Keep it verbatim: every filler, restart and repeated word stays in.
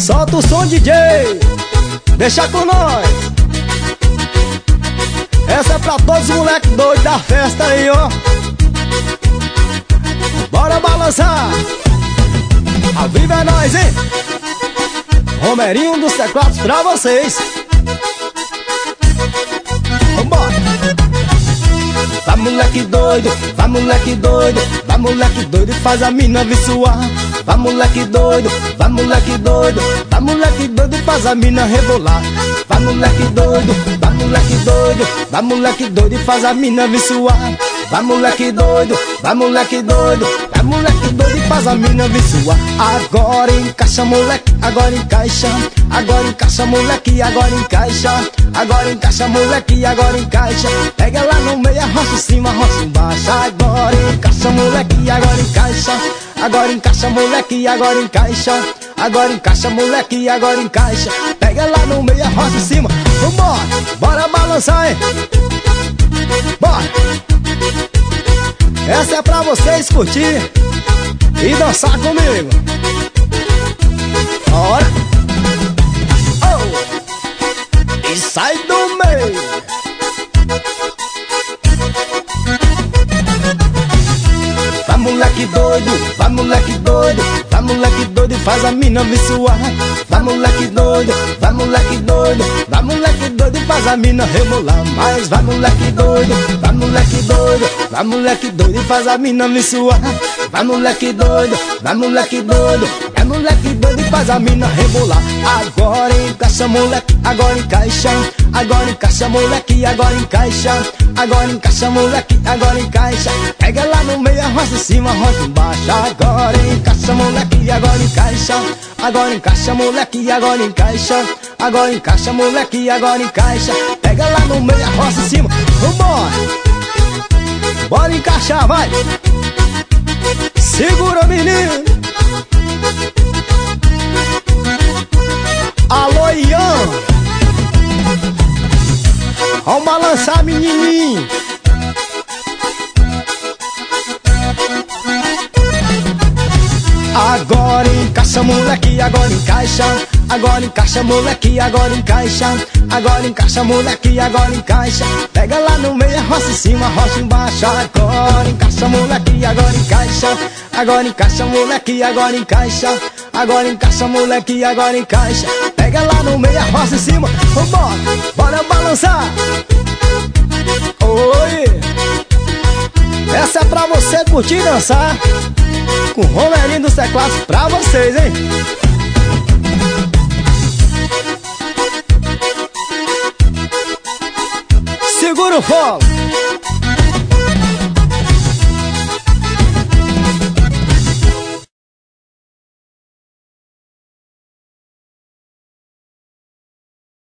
Solta o som, D J, deixa com nós. Essa é pra todos os moleques doidos da festa aí, ó. Bora balançar. Ao vivo é nós, hein? Romerinho dos teclados pra vocês. Vambora. Vai moleque doido, vai moleque doido, vai moleque doido e faz a mina visuar. Vai moleque doido, vai moleque doido, vai moleque doido e faz a mina rebolar. Vai moleque doido, vai moleque doido, vai moleque doido e faz a mina visuar. Vai moleque doido, vai moleque doido, vai moleque doido e faz a mina visuar. Agora encaixa moleque, agora encaixa. Agora encaixa moleque, agora encaixa. Agora encaixa moleque, agora encaixa. Pega lá no meio, arrocha em cima, arrocha embaixo. Agora encaixa moleque, agora encaixa. Agora encaixa moleque, agora encaixa. Agora encaixa moleque, agora encaixa. Pega lá no meio, arrocha em cima. Vambora, bora balançar, hein? Bora. Essa é pra vocês curtir e dançar comigo. Bora. Oh. E sai do meio. Vai moleque doido, vai moleque doido, vai moleque doido e faz a mina visuar. Vai moleque doido, vai moleque doido, vai moleque doido e faz a mina rebolar. Mas vai moleque doido, vai moleque doido, vai moleque doido e faz a mina visuar. Vai moleque doido, vai moleque doido, vai moleque doido e faz a mina rebolar. Agora encaixa moleque, agora encaixa. Agora encaixa moleque, agora encaixa. Agora encaixa moleque, agora encaixa. Pega lá no meio, arrocha em cima, arrocha embaixo. Agora encaixa moleque, agora encaixa. Agora encaixa moleque, agora encaixa. Agora encaixa moleque, agora encaixa. Pega lá no meio, arrocha em cima. Vambora. Bora encaixar, vai. Segura, menino. Alô, Ian. Vamos balançar, menininho. Agora encaixa moleque, agora encaixa. Agora encaixa moleque, agora encaixa. Agora encaixa moleque, agora encaixa. Pega lá no meio, arrocha em cima, arrocha embaixo. Agora encaixa moleque, agora encaixa. Agora encaixa moleque, agora encaixa. Agora encaixa moleque, agora encaixa. Pega lá no meio, arrocha em cima. Vambora, bora balançar. Oi. Essa é pra você curtir e dançar com o Romerinho dos teclados pra vocês, hein? Segura o fogo.